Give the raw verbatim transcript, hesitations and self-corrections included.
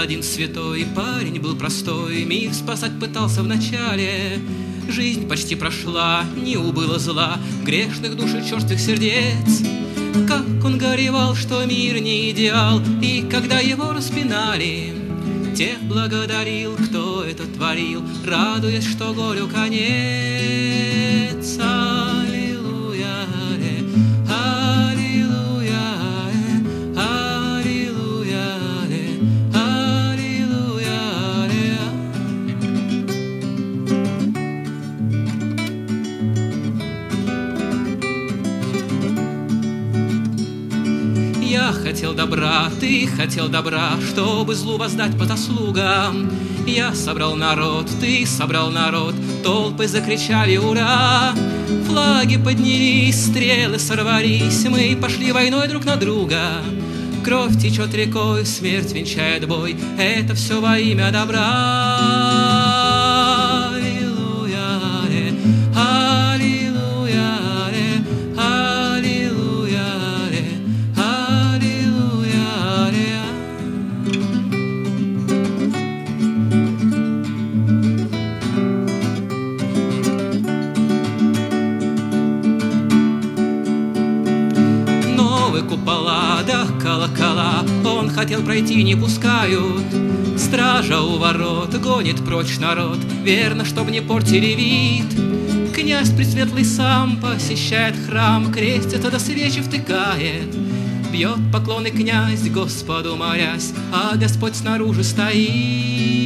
один святой, парень был простой, мир спасать пытался вначале. Жизнь почти прошла, не убыло зла, грешных душ и черствых сердец. Как он горевал, что мир не идеал, и когда его распинали, тех благодарил, кто это творил, радуясь, что горю конец. Аллилуйя, аллилуйя, аллилуйя, аллилуйя. Я хотел добра, ты хотел добра, чтобы злу воздать по заслугам. Я собрал народ, ты собрал народ, толпы закричали «Ура!». Флаги поднялись, стрелы сорвались, мы пошли войной друг на друга. Кровь течет рекой, смерть венчает бой, это все во имя добра. Купола да колокола он хотел пройти, не пускают. Стража у ворот гонит прочь народ, верно, чтоб не портили вид. Князь Пресветлый сам посещает храм, крестится до свечи втыкает. Бьет поклоны князь, Господу молясь, а Господь снаружи стоит.